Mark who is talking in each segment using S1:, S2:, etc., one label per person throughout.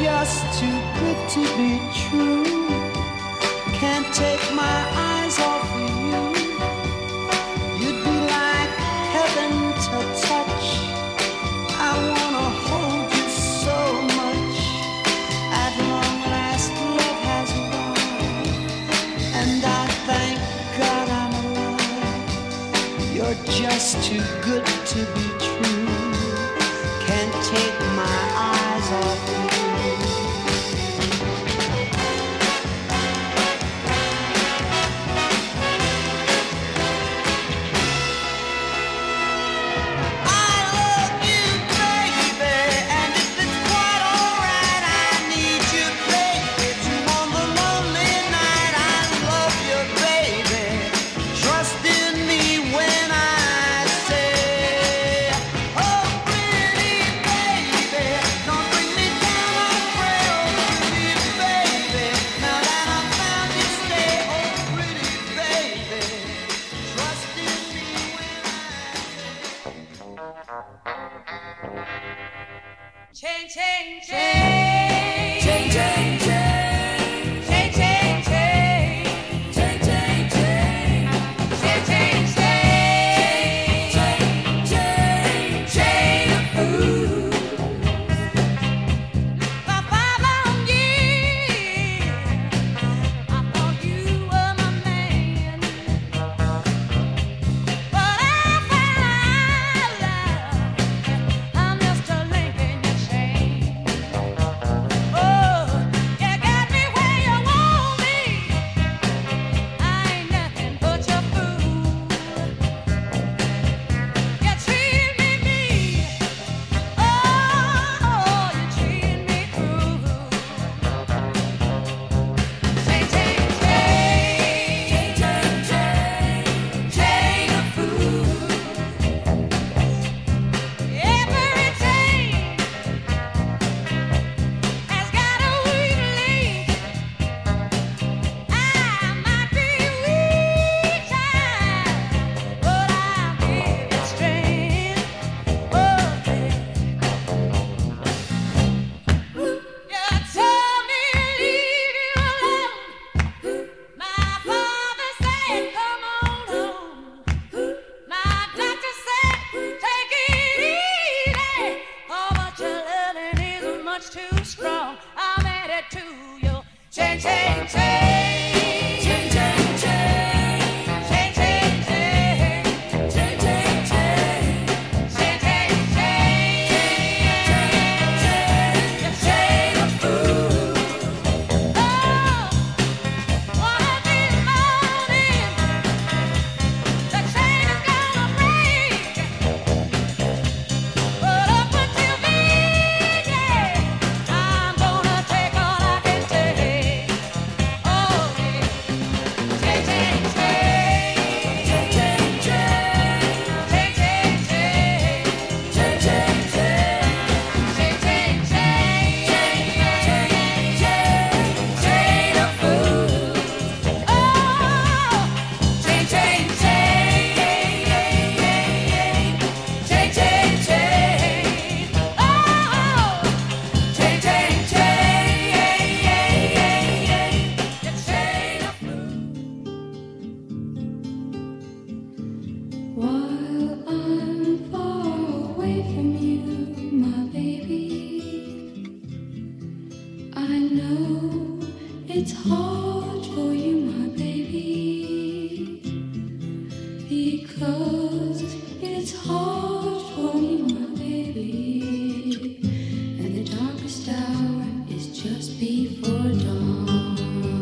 S1: just too good to be true. Can't take my eyes off of you. You'd be like heaven to touch. I wanna hold you so much. At long last, love has won, and I thank God I'm alive. You're just too good to be true. Can't take my eyes off you.
S2: Chain, chain, chain, chain, chain, chain, chain, chain, chain, chain, chain, chain, chain, chain, chain, chain of food. For 5 long years, I thought you were my man, but I found love. I'm just a link in your chain. Oh, you got me where you want me. I ain't nothing but your fool. You treat me mean. Oh, you treat me cruel. Chain, chain, chain, chain, chain, chain of food. Every chain has got a weak link. I might be weak, child, but I'll give you strength. Oh, you told me leave you alone. My father said come on home. My doctor said take it easy. Oh, but your loving is much too strong. I'm headed to you. Chain, chain, chain, chain, chain, chain, chain, chain, chain, chain, chain, chain, chain, chain, chain of food. Oh, one of these mornings, the chain is gonna break. But up until then, yeah, I'm gonna take all I can take. Oh, yeah. Chain, chain, chain, chain, chain, chain, chain, chain, chain, chain, chain, chain, chain of food. Oh, chain, chain, chain, chain, chain, chain, chain, oh, chain, chain, chain of food.
S3: While I'm far away from you, my baby, I know it's hard for you, my baby, because it's hard for me, my baby, and the darkest hour is just before dawn.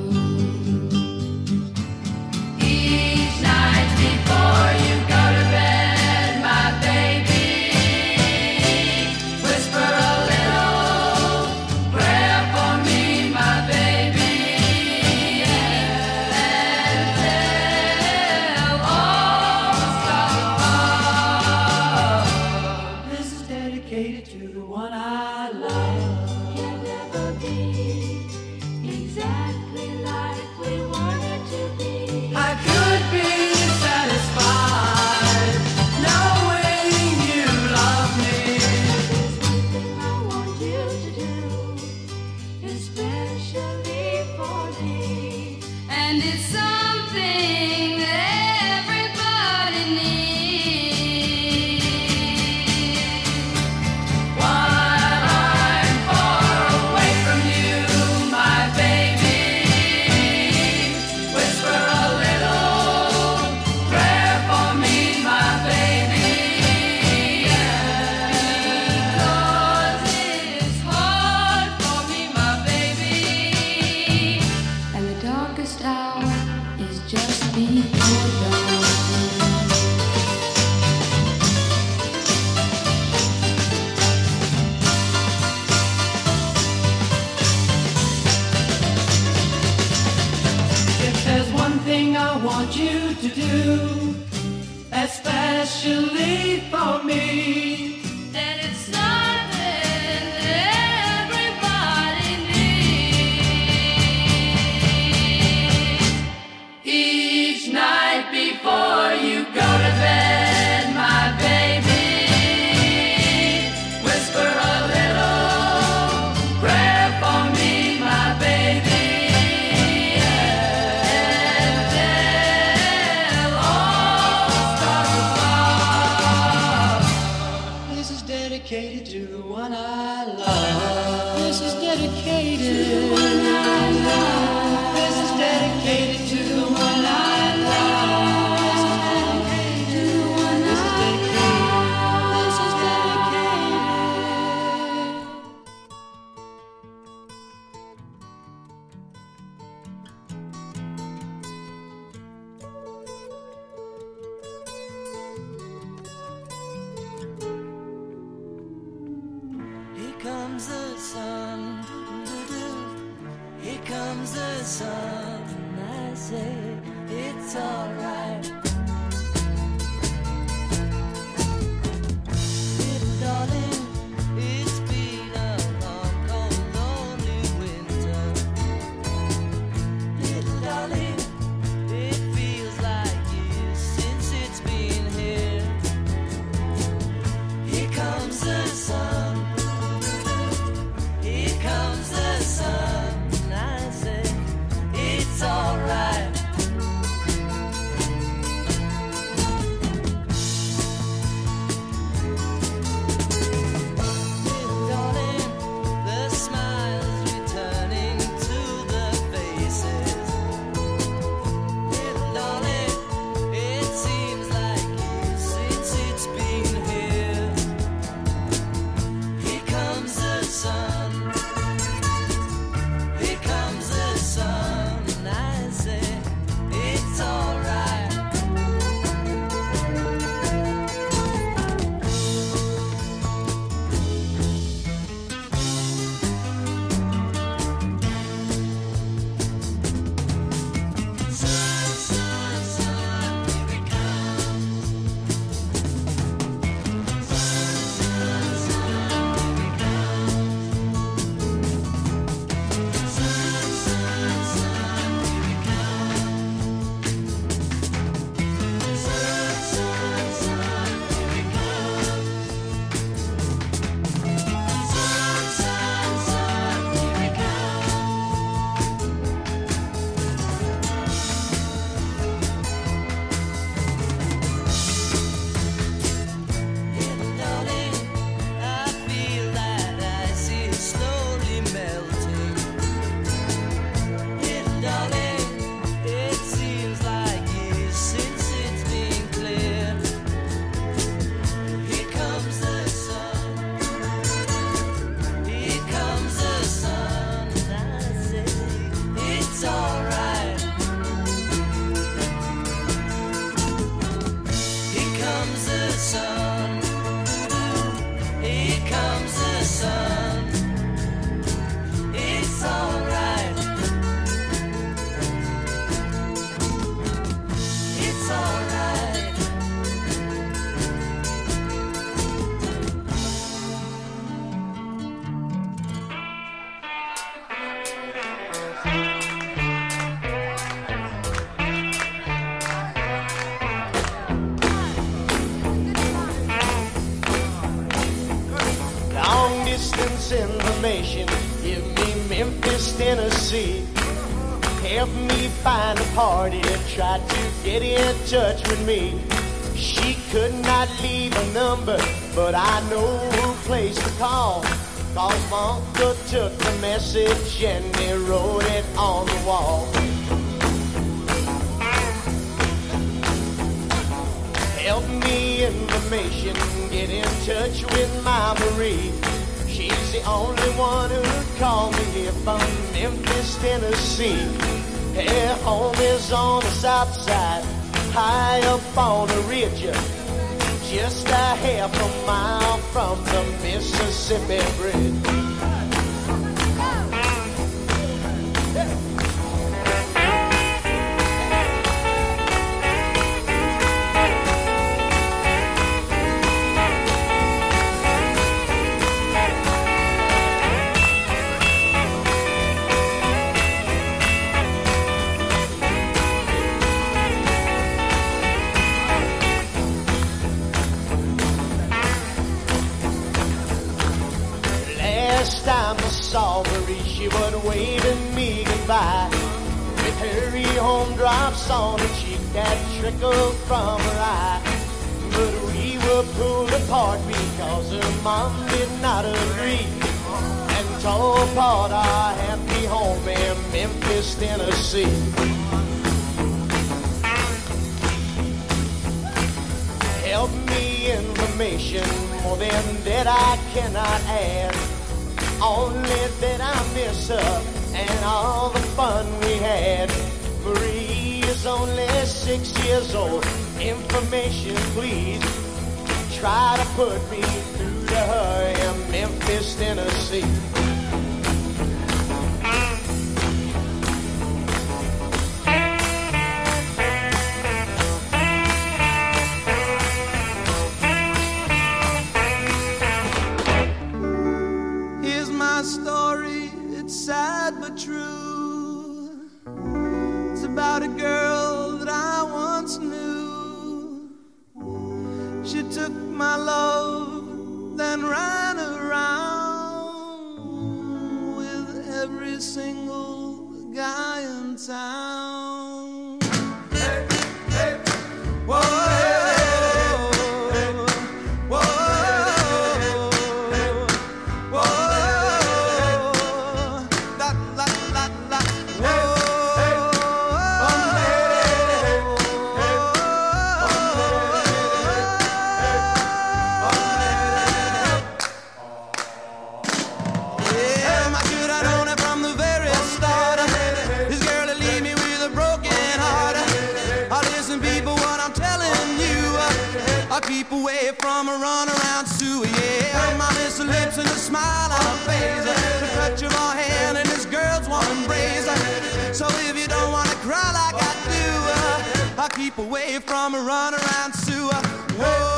S3: Each night before you go to bed, my baby, whisper a little prayer for me, my baby, and tell all the stars.
S1: This is dedicated to the one I love.
S3: You'll never be exactly like we wanted to be.
S1: I could be satisfied knowing you love me.
S3: There's one thing I want you to do. to do, especially for me. And it's something everybody needs. Each night before you go to bed, my baby, whisper a little prayer for me, my baby. And tell all the stars above.
S1: This is dedicated to the one I love. This is dedicated to the one I love. This is dedicated to the one I love. This is dedicated to the one I love. This is dedicated. Here comes the sun, doo-doo-doo. Here comes the sun. I say it's alright. Little darling, it's been a long, cold, lonely winter. Little darling, it feels like years since it's been here. Here comes the sun. Here comes the sun. I say it's alright. Little darling, the smiles returning to the faces. Little darling, it seems like years since it's been here. Here comes the sun. Here comes the sun. I say it's alright. Sun, sun, sun, here it comes. Sun, sun, sun, here it comes. Sun, sun, sun, here it comes. Sun, sun, sun, here it comes. Sun, sun, sun, here it comes. Little darling, I feel that ice is slowly melting. Little darling, it seems like years since it's been clear. Here comes the sun. Here comes the sun. I say it's alright. Here comes the sun. Here comes the sun. It's alright. It's alright.
S4: Long distance information, give me Memphis, Tennessee. Help me find a party that tried to get in touch with me. She could not leave a number, but I know who place to call. Cause my uncle took the message and he wrote it on the wall. Help me information, get in touch with my Marie. She's the only one who'd call me here from Memphis, Tennessee. Her home is on the south side, high up on a ridge, just a half a mile from the Mississippi Bridge. last time I saw Marie, she was waving me goodbye. With hurry home drops on her cheek that trickled from her eye. But we were pulled apart because her mom did not agree, and tore apart our happy home in Memphis, Tennessee. Help me information, more than that I cannot add. Only that I miss her and all the fun we had. Marie is only 6 years old. Information, please. Try to put me through to her in Memphis, Tennessee.
S1: Here's my story, it's sad but true. It's about a girl that I once knew. She took my love, then ran around with every single guy in town. Hey, hey, whoa. Keep away from a runaround Sue, yeah. My little lips and a smile on her face, the touch of her hand and this girl's warm embrace. So if you don't wanna cry like I do, I'll keep away from a runaround Sue. Whoa.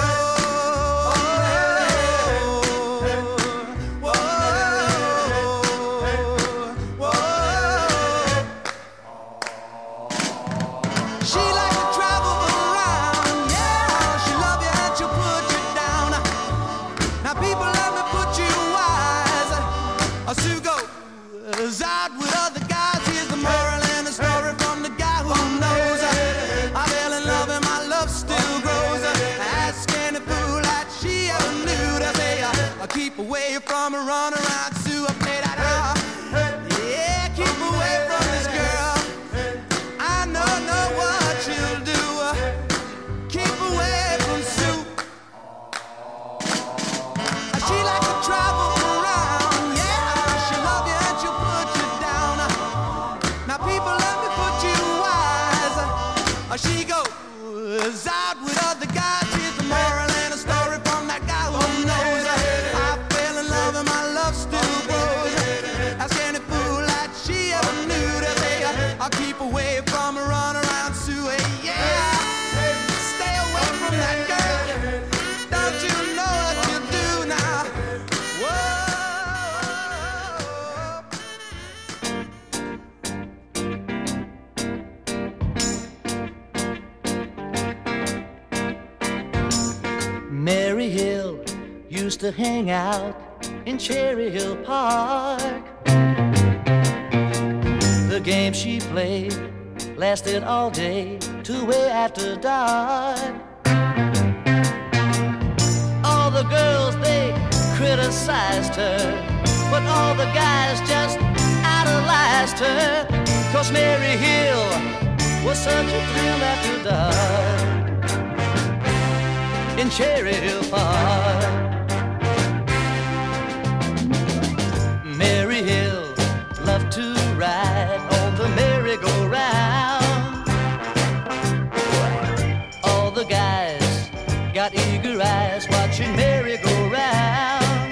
S1: Out with other guys, here's the moral and the story from the guy who knows. I fell in love and my love still grows. Ask any fool that she ever knew to say, I'll keep away from a runaround Sue. I play that yeah, keep away from this girl. I know what she'll do. Keep away from Sue. She likes to travel around, yeah. She'll love you and she'll put you down. Now people, let me put you wise. She goes out with other guys. Here's the moral and a story from that guy who knows. I fell in love and my love still grows. Ask any fool that she ever knew to say, I'll keep away from a runaround Sue, yeah. Stay away from that girl. Don't you know what you do now?
S5: Mary Hill used to hang out in Cherry Hill Park. The game she played lasted all day to way after dark. All the girls, they criticized her, but all the guys just idolized her. 'Cause Mary Hill was such a thrill after dark in Cherry Hill Park. Mary Hill loved to ride on the merry-go-round. All the guys got eager eyes watching Mary go round.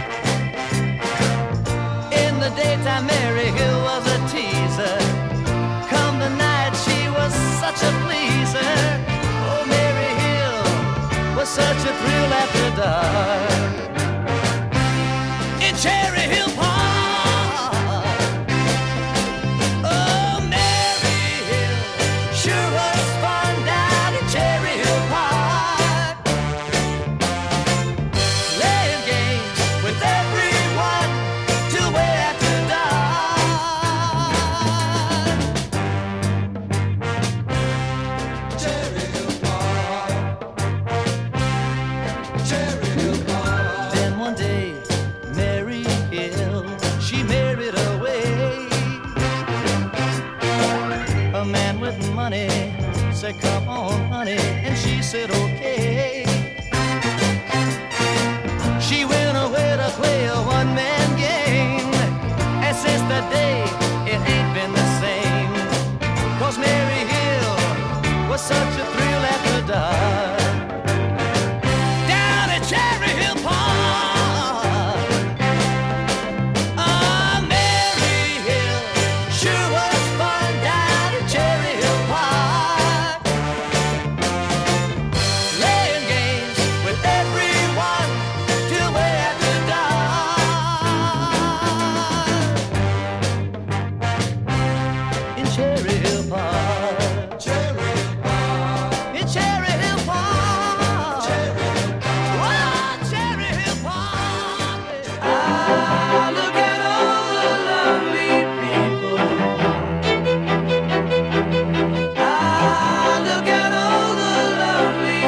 S5: In the daytime, Mary Hill was a teaser. Come the night, she was such a pleaser. Oh, Mary Hill was such a thrill after dark in Cherry Hill Park. Oh, Mary Hill sure was fun down in Cherry Hill Park, playing games with everyone said, come on, honey, and she said, okay. She went away to play a one-man game, and since that day, it ain't been the same. 'Cause Mary Hill was such a thrill at the dark. Down at Cherry Hill Park, Mary Hill sure was fun down at Cherry Hill Park. Playing games with everyone till way after dark. In Cherry Hill Park, in Cherry Hill Park, oh, Cherry Hill Park. Ah, look at all the lovely people. Ah, look at all the lovely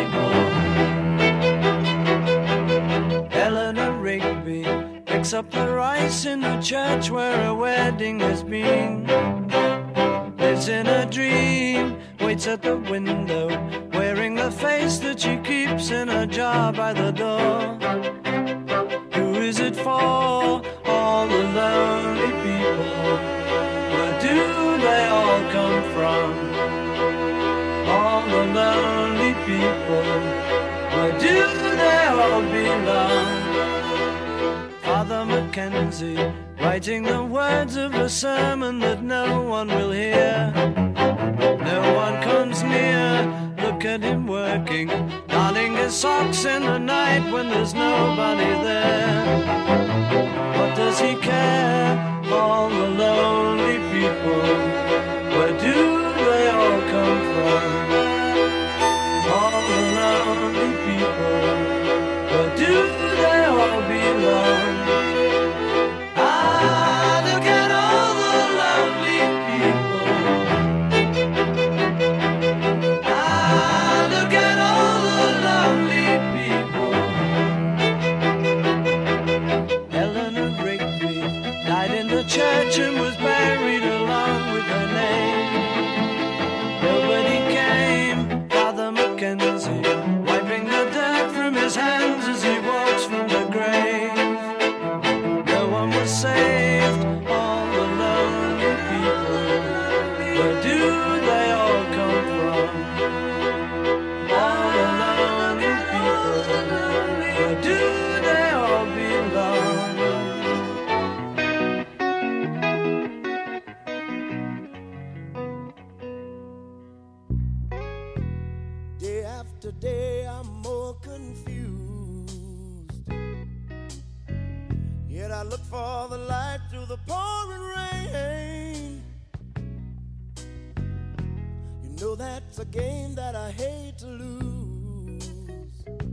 S5: people.
S1: Eleanor Rigby picks up the rice in the church where a wedding has been. Lives in a dream, waits at the window, wearing the face that she keeps in a jar by the door. Who is it for? All the lonely people. Where do they all come from? All the lonely people. Where do they all belong? Father Mackenzie, writing the words of a sermon that no one will hear. No one comes near, look at him working, darning his socks in the night when there's nobody there. What does he care? All the lonely people, where do they all come from? All the lonely people, where do they all belong? Ah, look at all the lovely people. Ah, look at all the lovely people. Eleanor Rigby died in the church and was buried along with her name. Nobody came, Father Mackenzie, wiping the dirt from his hands as he walks from the grave. No one was saved, all the lonely people. Where do they all come from? All the lonely people. Where do they all belong?
S4: Day after day, I'm more confused. Yet I look for the light through the pouring rain. You know that's a game that I hate to lose.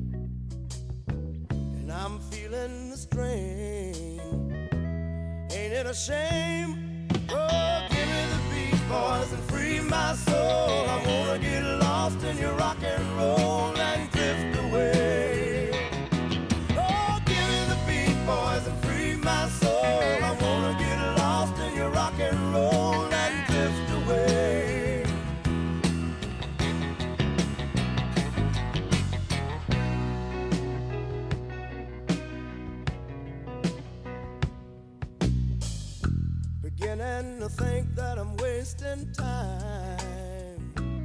S4: And I'm feeling the strain. Ain't it a shame? Oh, give me the beat, boys, and free my soul. I wanna get lost in your rock and roll and drift away. Oh, give me the beat, boys, and free my soul. I wanna get lost in your rock and roll and drift away. Beginning to think that I'm wasting time.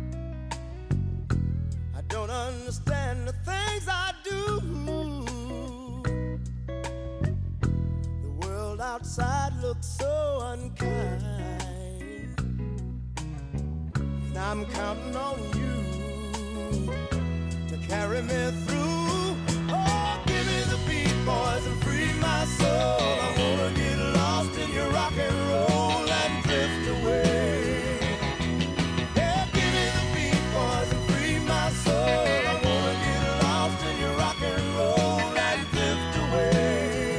S4: I don't understand the things I do. The world outside looks so unkind, and I'm counting on you to carry me through. Oh, give me the beat, boys, and free my soul. I wanna get lost in your rock and roll and drift away. Yeah, give me the beat, boys, and free my soul. I wanna get lost in your rock and roll and drift away.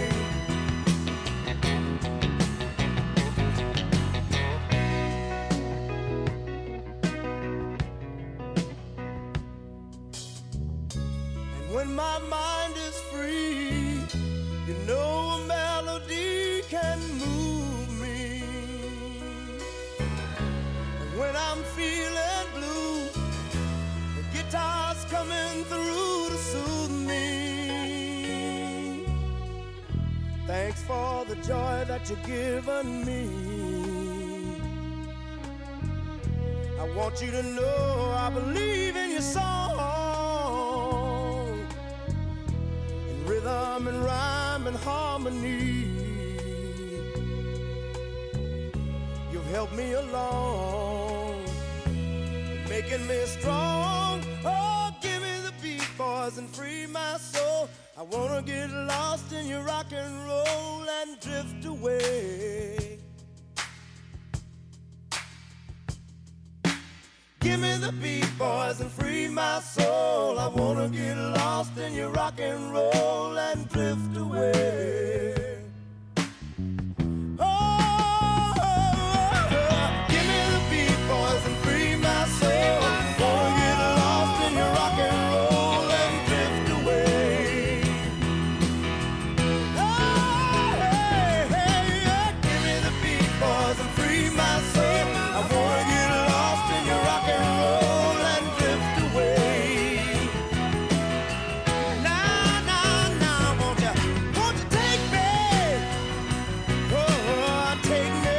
S4: And when my mind is free, you know a melody can move me. And when I'm feeling blue, Thanks for the joy that you've given me. I want you to know I believe in your song, in rhythm and rhyme and harmony. You've helped me along, making me strong. Oh, give me the beat, boys, and free my soul. I wanna get lost in your rock and roll and drift away. Give me the beat, boys, and free my soul. I wanna get lost in your rock and roll and drift away. Oh, give me the beat, boys, and free my soul. Wanna get lost in your rock and roll and drift away. Oh, hey, hey, yeah. Give me the beat, boys, and free my soul. I wanna get lost in your rock and roll and drift away. Now, now, now, won't you take me? Oh, take me.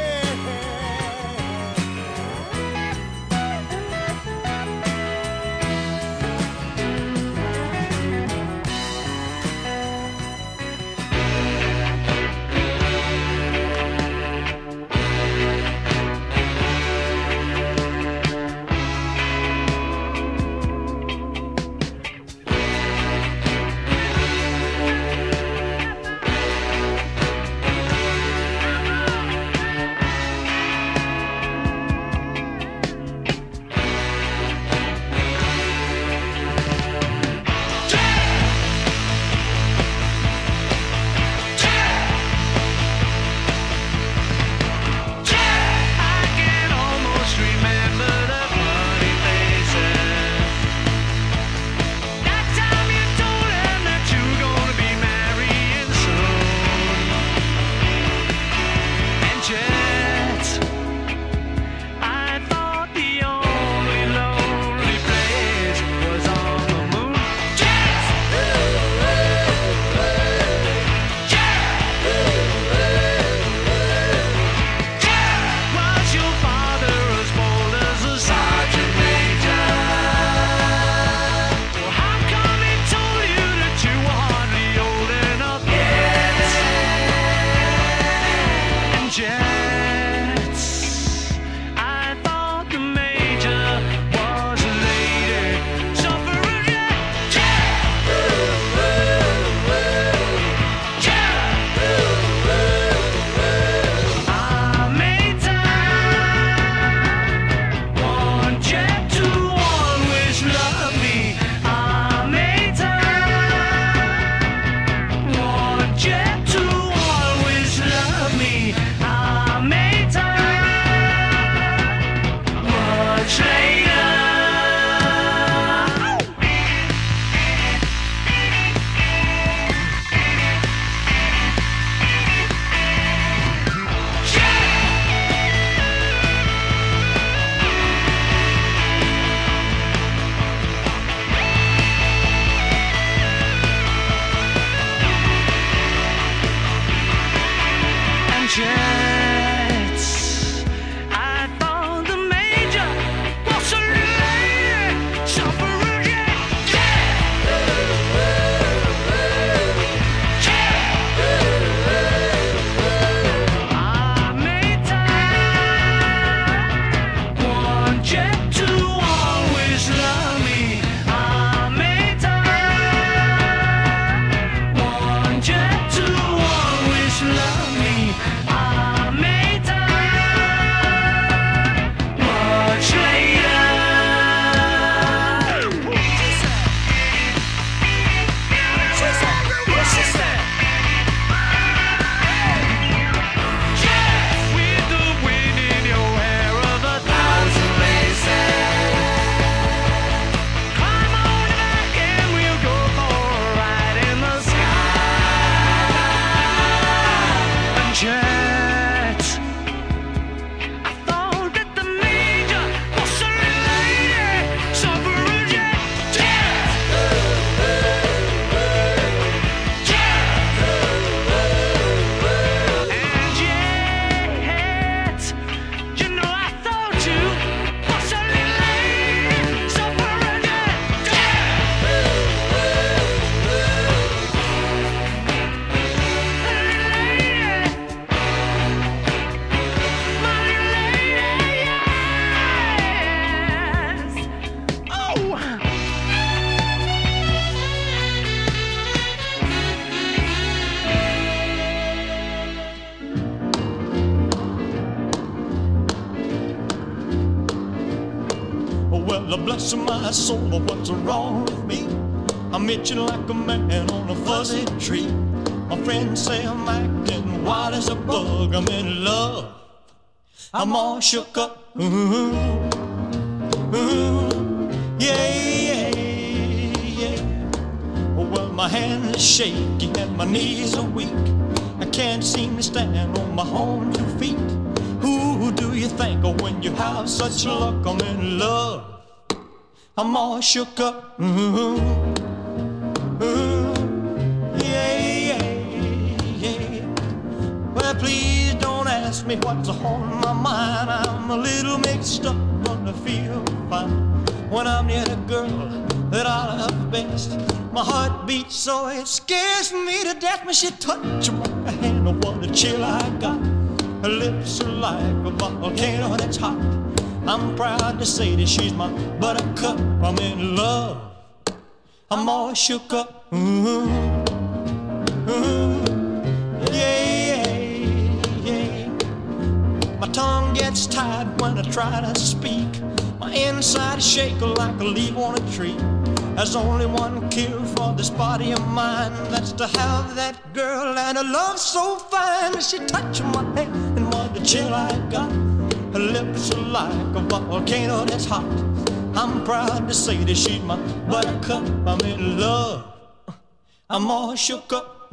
S5: Love me.
S4: bless my soul, what's wrong with me? I'm itching like a man on a fuzzy tree. My friends say I'm acting wild as a bug. I'm in love, I'm all shook up. Yeah, yeah, yeah. Well, my hands are shaky and my knees are weak. I can't seem to stand on my own 2 feet. Who do you think of when you have such luck? I'm in love, I'm all shook up. Yeah, yeah, yeah. Well, please don't ask me what's on my mind. I'm a little mixed up, but I feel fine when I'm near the girl that I love best. My heart beats so it scares me to death when she touches my hand. Oh, what a chill I got. Her lips are like a volcano that's hot. I'm proud to say that she's my buttercup. I'm in love, I'm all shook up. Yeah, yeah. My tongue gets tied when I try to speak. My inside is shaking like a leaf on a tree. There's only one cure for this body of mine. That's to have that girl and a love so fine. She touched my hand and what a chill I got. Her lips are like a volcano that's hot. I'm proud to say that she's my buttercup. I'm in love, I'm all shook up.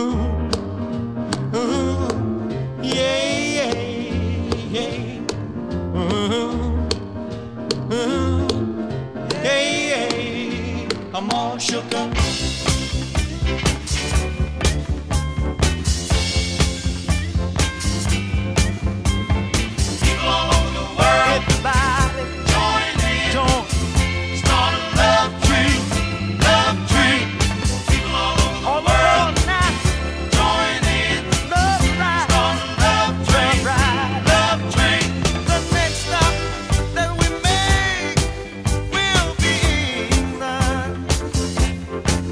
S4: Yeah, yeah, yeah. Yeah, yeah. I'm all shook up. People all over the world, everybody join in, start a love tree, love tree. People all over the world now, join in, start a love tree, love tree. The next stop that we make will be England.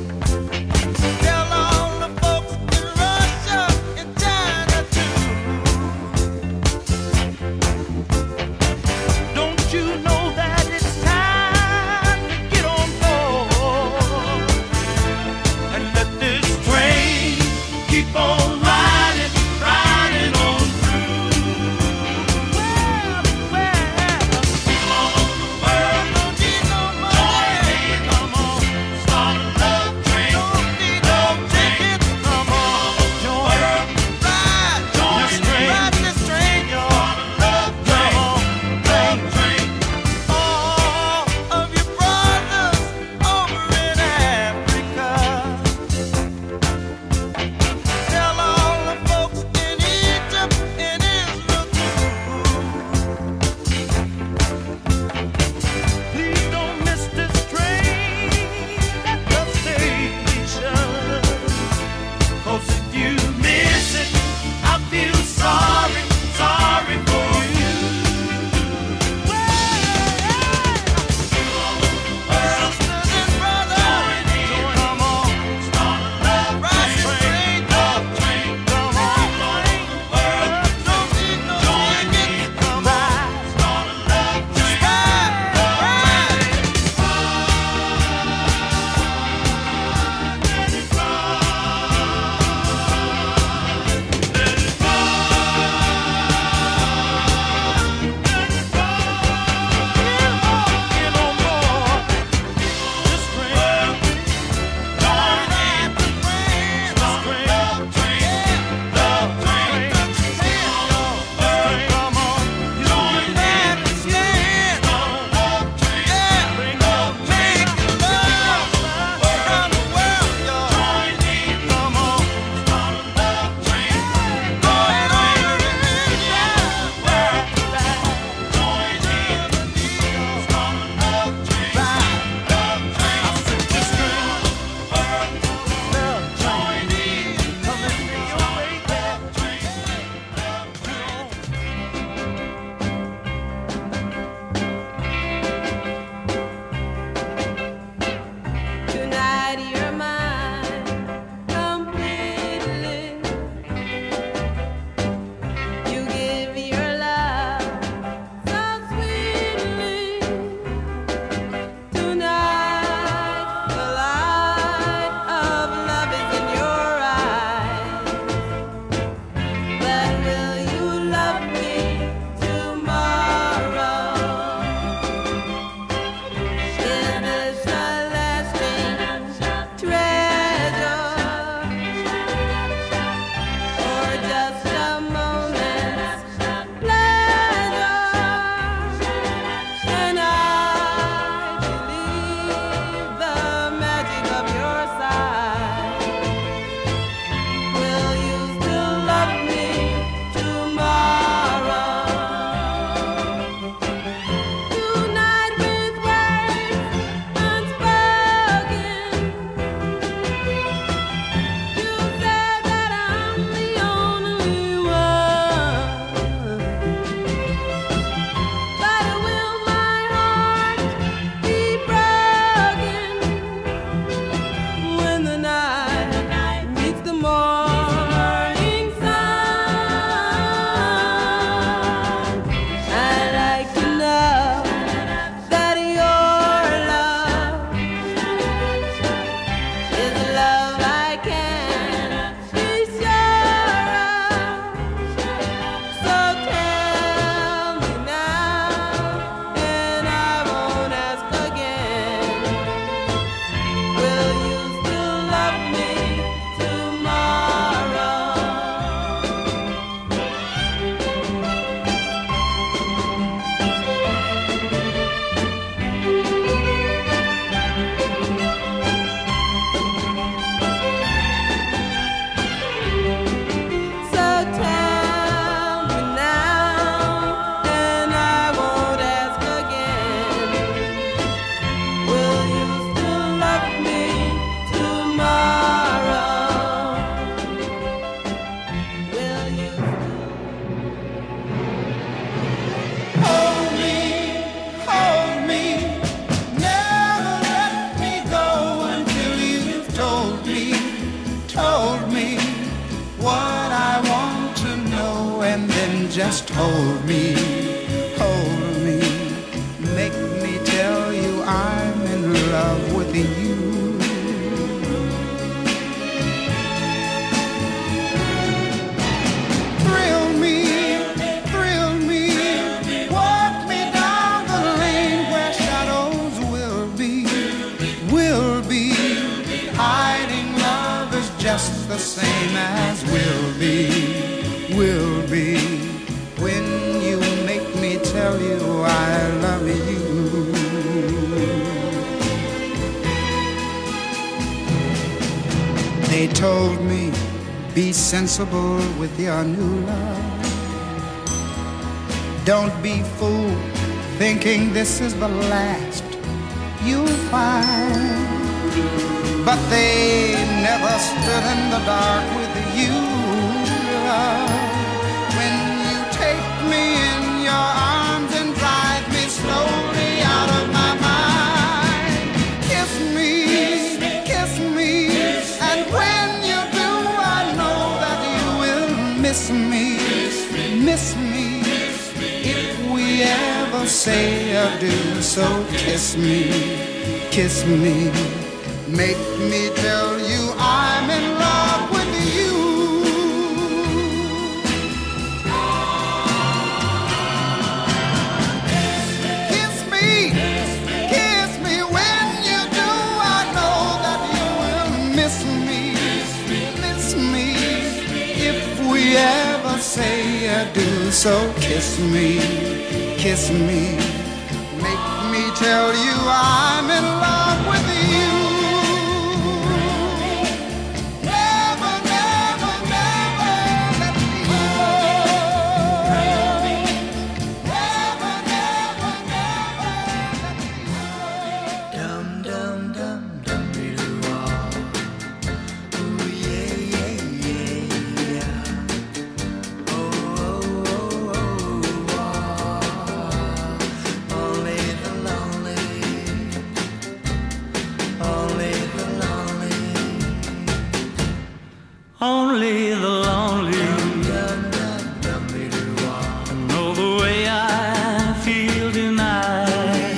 S6: just hold me, make me tell you I'm in love with you. Thrill me, walk me down the lane where shadows will be. Hiding love is just the same as will be. When you make me tell you I love you. They told me, be sensible with your new love. Don't be fooled thinking this is the last you'll find. But they never stood in the dark with you, love. When you take me in your arms and drive me slowly out of my mind. Kiss me, and when you do, I know that you will miss me. If we ever say adieu, so kiss me. Make me tell you I'm in love with you. Kiss me when you do. I know that you will miss me. If we ever say adieu, so kiss me. Make me tell you I'm in love with you.
S7: Only the lonely know the way I feel tonight.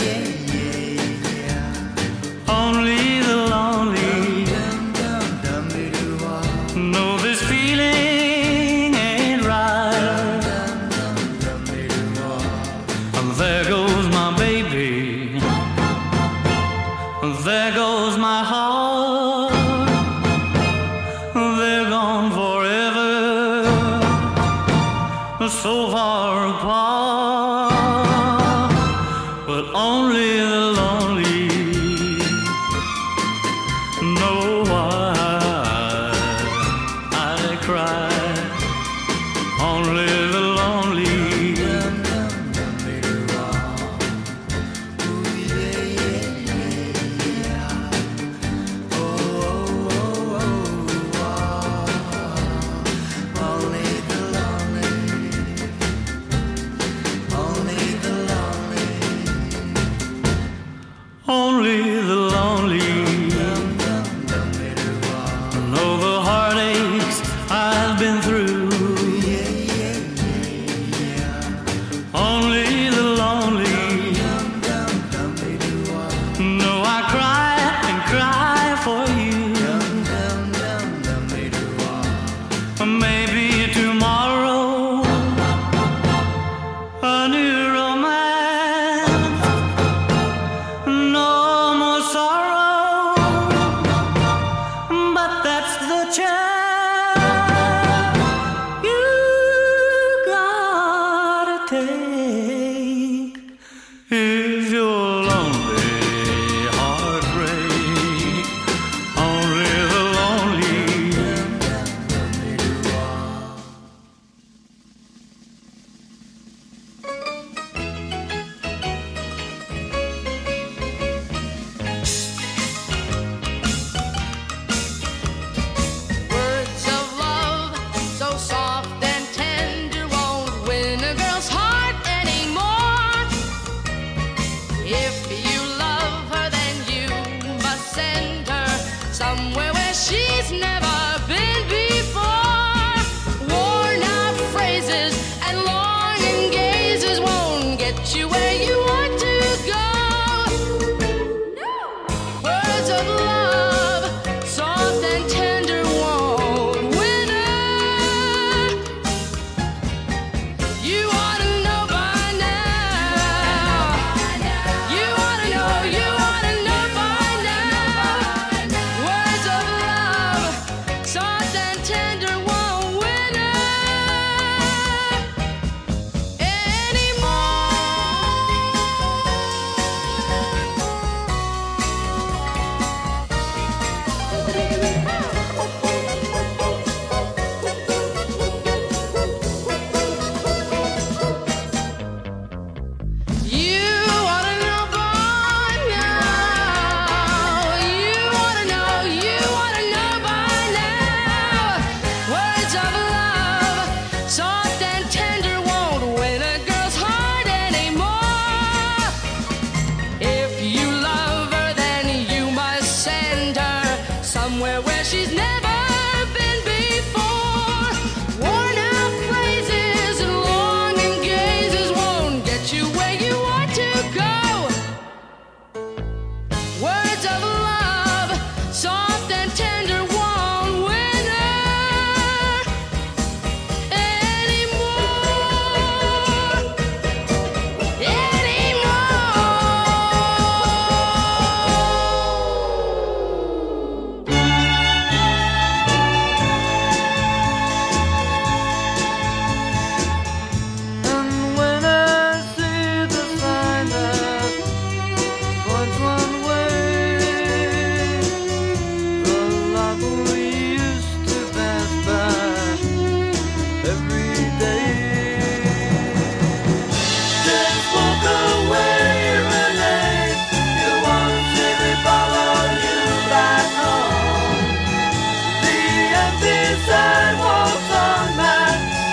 S7: Only the lonely know this feeling ain't right. And there goes my baby, there goes my heart. They're gone forever, so far apart. But only the lonely know why I cry. Only the lonely Only the lonely know the heartaches I've been through. Only the lonely know I cry and cry for you. Maybe tomorrow a new romance, no more sorrow, but that's the chance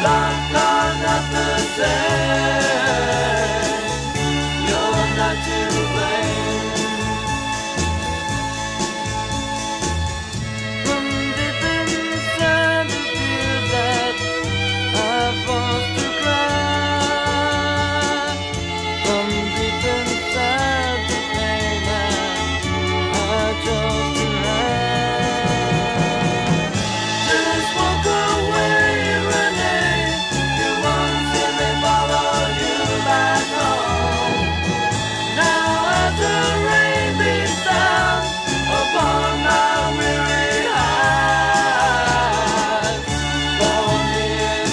S5: Like are not the same. You're not to blame. From deep inside the fear that I forced to cry. From deep inside the pain that I chose to hide. Just walk away, Renee. You won't see me follow you back home. Now as the rain beats down upon my weary eyes, for me and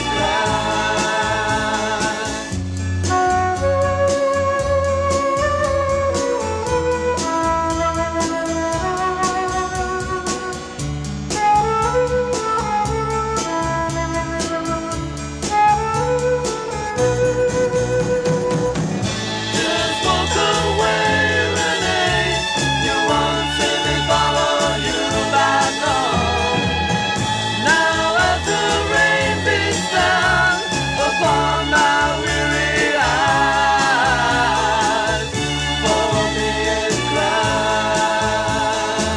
S5: just walk away, Renee. You won't see me follow you back home. Now as the rain beats down upon my weary eyes, for me and cry.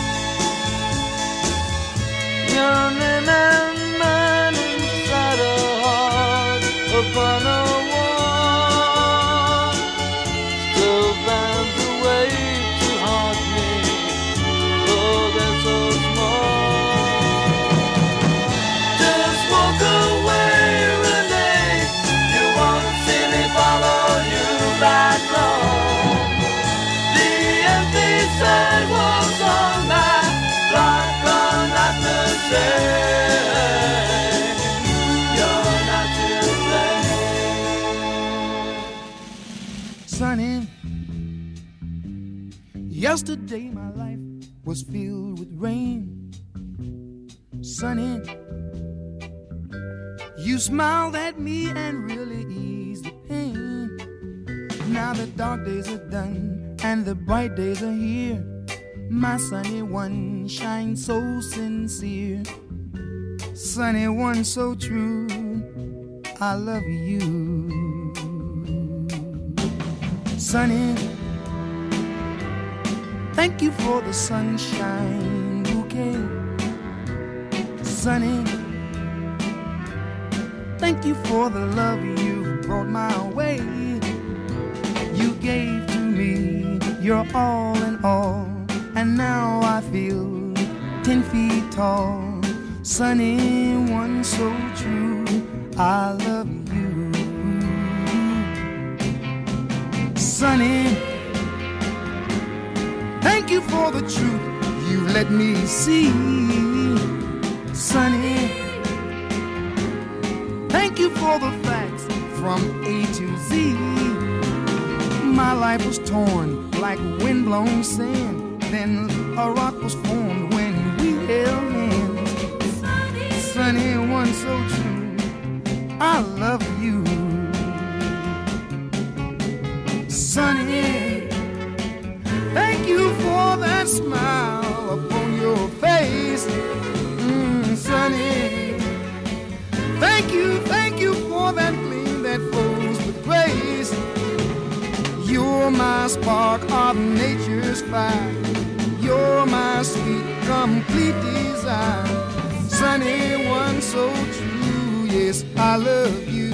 S5: Your name and mine inside a heart upon a wall still finds a way to haunt me, though they're so small. Just walk away, Renee. You won't see me follow you back home. The empty sidewalks on my block are not the same. You're not to blame.
S6: Sunny, yesterday my life was filled with rain. Sunny, you smiled at me and really eased the pain. Now the dark days are done and the bright days are here. My sunny one shines so sincere. Sunny one so true, I love you. Sunny, thank you for the sunshine bouquet. Sunny, thank you for the love you brought my way. You gave to me your all in all, and now I feel 10 feet tall. Sunny one so true, I love you. Sunny, thank you for the truth you let me see. Sunny, thank you for the facts from A to Z. My life was torn like windblown sand. Then a rock was formed when we held hands. Sunny one so true, I love you. Sunny, thank you for that smile upon your face. Sunny, thank you for that gleam that flows with grace. You're my spark of nature's fire. You're my sweet, complete desire. Sunny one so true, yes, I love you.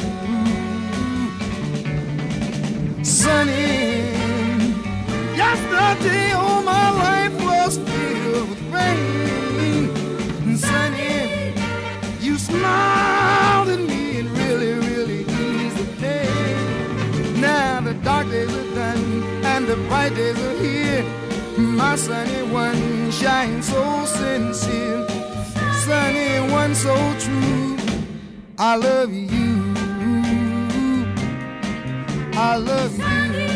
S6: Sunny, yesterday all my life was filled with rain. Sunny, you smiled at me and really, really eased the pain. Now the dark days are done and the bright days are here. My sunny one shines so sincere. Sunny one so true, I love you. I love you.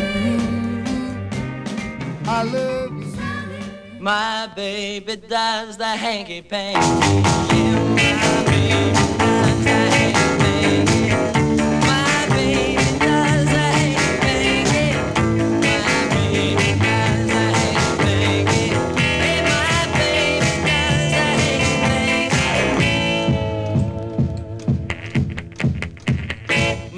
S6: I love you.
S5: My baby does the hanky panky. Yeah, my baby does the hanky panky. My baby does the hanky panky. My baby does the hanky panky. Hey, my baby does the hanky panky.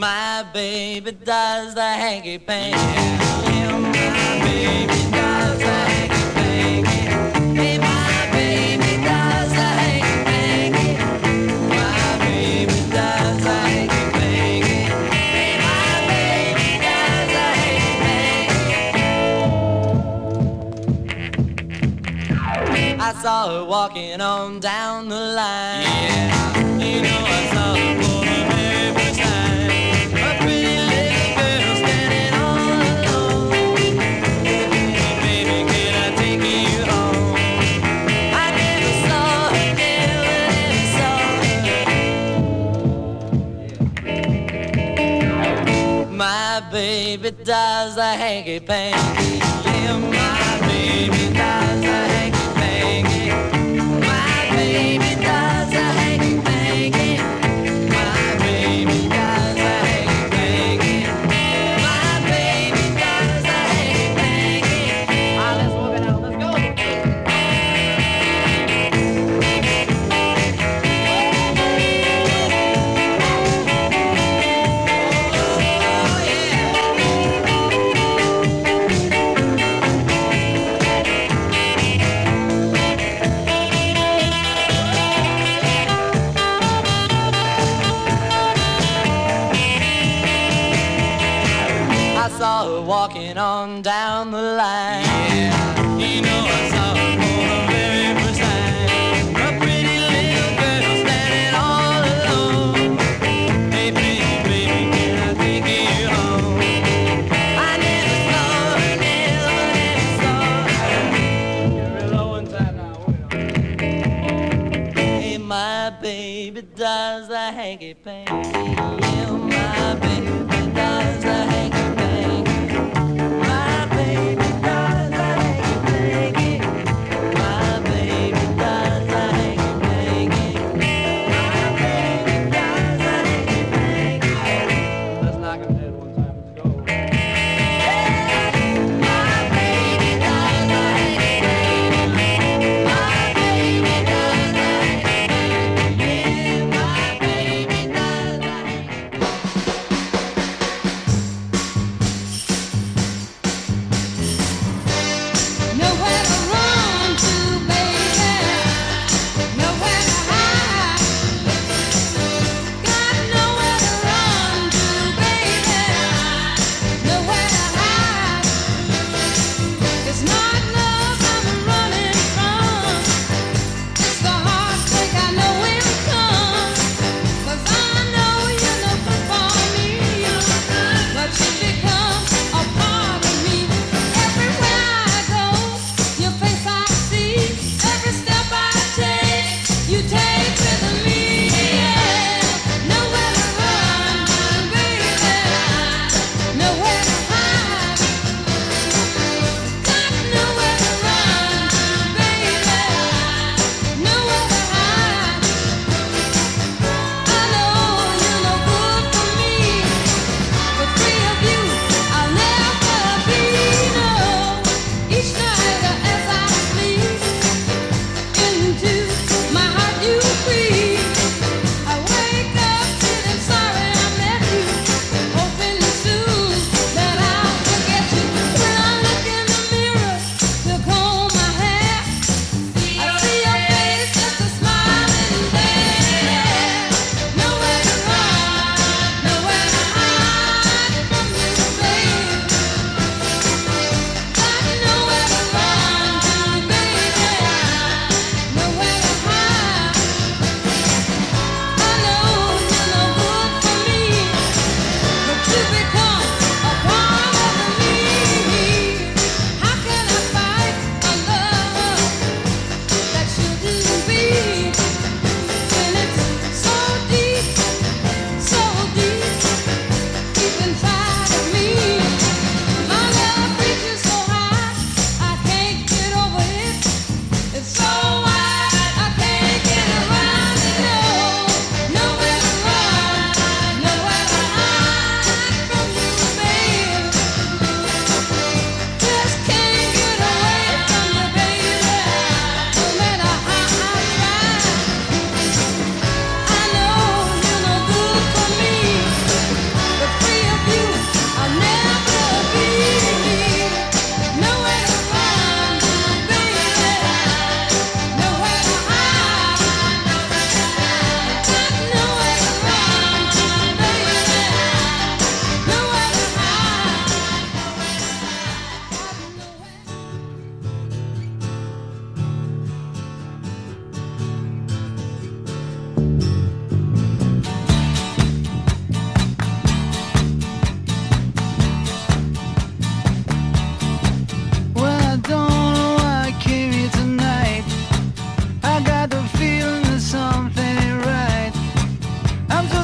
S5: My baby does the hanky panky. Yeah, my baby does the hanky panky. Hey, my baby does the hanky panky. My baby does the hanky panky. Hey, my baby does the hanky panky. I saw her walking on down the line. Yeah, you know I saw her for the very first time. A pretty little girl standing all alone. Baby, can I take you home? I never saw her, never saw her. My baby does the hanky panky. Yeah, my baby does the hanky panky. My baby does the hanky panky. My baby does the hanky panky. My baby does the hanky panky. Let's walk it out. Let's go. I saw her walking on down the line. Yeah, you know I saw her for the very first time. A pretty little girl standing all alone. Hey, baby, baby, can I take you home? I never saw her, never saw her. Get real low one time now. Hey, my baby does the hanky panky. Yeah, my baby does the hanky panky. My baby does the hanky panky. My baby does the hanky panky. My baby does the hanky panky. Let's knock him dead one time. Let's go. My baby does the hanky panky. My baby does the hanky panky. Yeah, my baby does the hanky panky.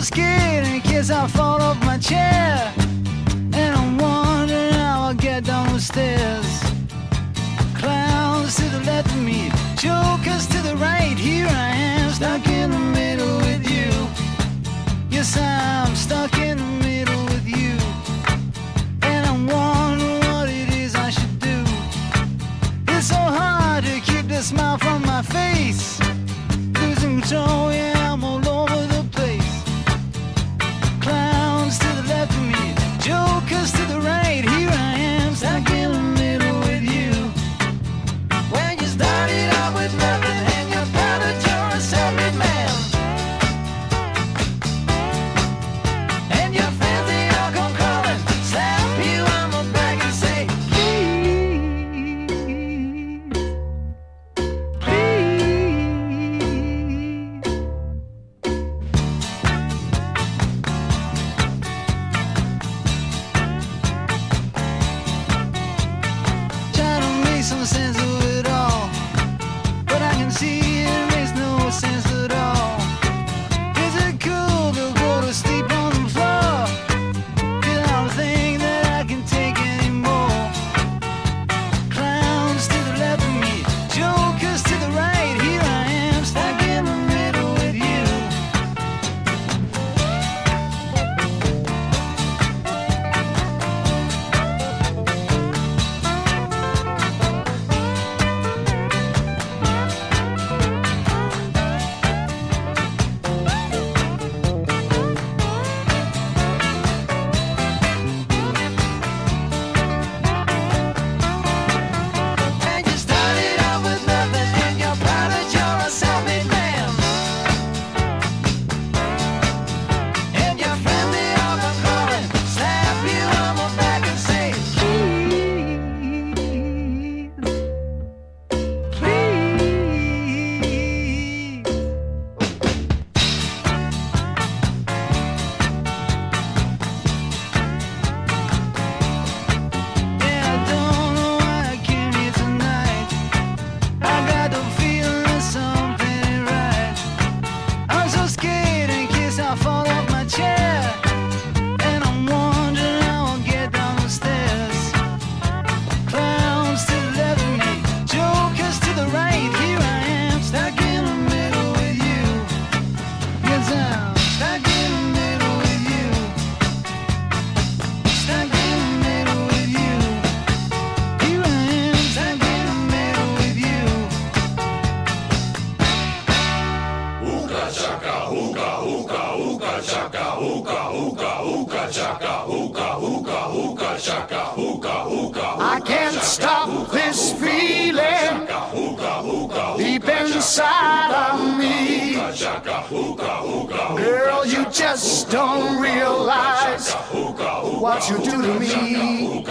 S5: scared in case I fall off my chair, and I'm wondering how I'll get down the stairs. Clowns to the left of me, jokers to the right. Here I am, stuck in the middle with you. Yes, I'm stuck in the middle with you, and I'm wondering what it is I should do. It's so hard to keep the smile from my face. Losing control, yeah, I'm all over the place. Clowns to the left of me, jokers to the right. Here I am, stuck in the middle with you. When you started out with nothing and you found that you're a self-made man, and your friends they all come calling, slap you on the back and say, please, please. Try to make some sense of it all, but I can see it makes no sense at all. Is it cool to go to sleep on the floor? 'Cause I don't think that I can take anymore. Clowns to the left of me, jokers to the right. Here I am, stuck in the middle with you. And you started out with nothing and you're proud that you're a self-made man, and your friends they all come calling, slap you on the back and say, please, please. Yeah, I don't know why I came here tonight. I got the feeling that something ain't right. I'm so scared in case I fall off my chair, and I'm wondering how I'll get down the stairs. Clowns to the left of me, jokers to the right. Here I am, stuck in the middle with you. Yes, I'm stuck in the middle with you. Stuck in the middle with you. Here I am, stuck in the middle with you.
S6: I can't stop this feeling deep inside of me. Girl, you just don't realize what you do to me.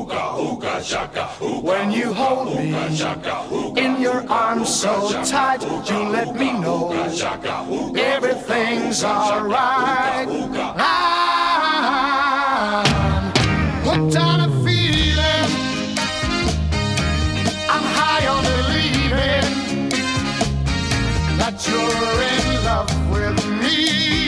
S6: When you hold me in your arms so tight, you let me know everything's alright. I'm hooked on a feeling, I'm high on believing that you're in love with me.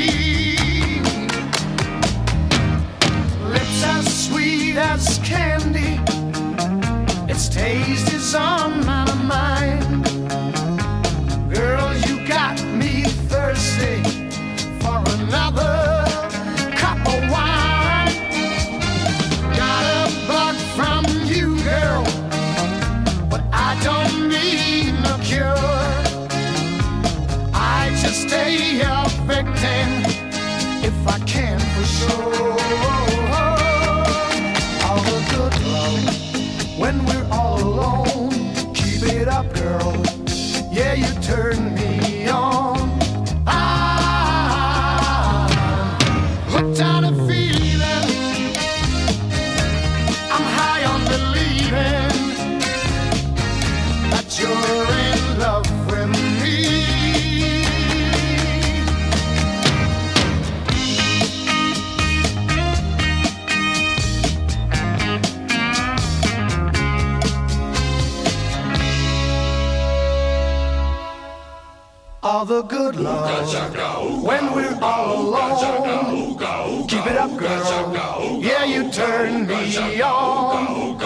S6: Lips as sweet as candy, its taste is on my mind. Girl, you got me thirsty for another cup of wine. Got a bug from you, girl, but I don't need no cure. I just stay a victim if I can for sure. All the good love when we're all alone. Keep it up, girl. Yeah, you turn me on. I'm hooked on a feeling, I'm high on believing that you're in love with me. All the good love when we're all alone.
S4: keep it up, girl. Yeah, you turn me on.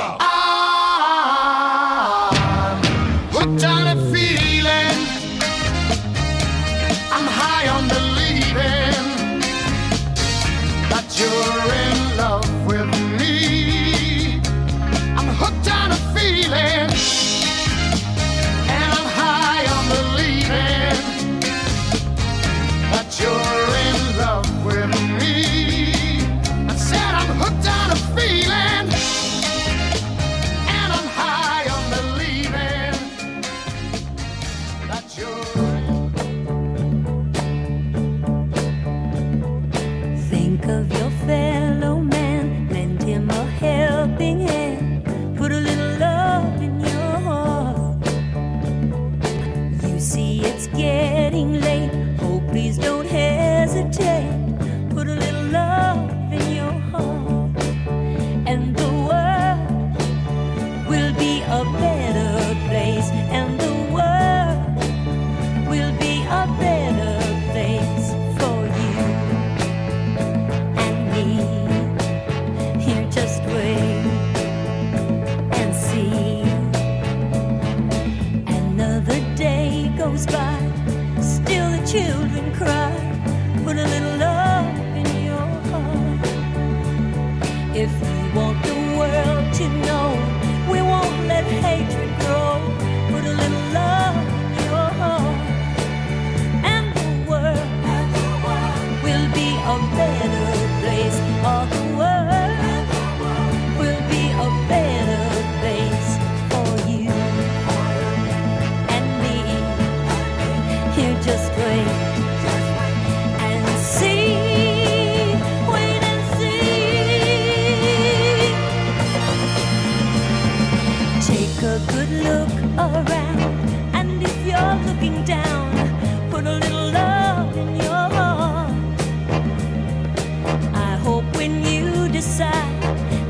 S4: I'm hooked on a feeling. I'm high on believing that you're in love with me. I'm hooked on a feeling, and I'm high on believing that you're in love with me. I said I'm hooked on a feeling, and I'm high on believing that you're
S8: Think of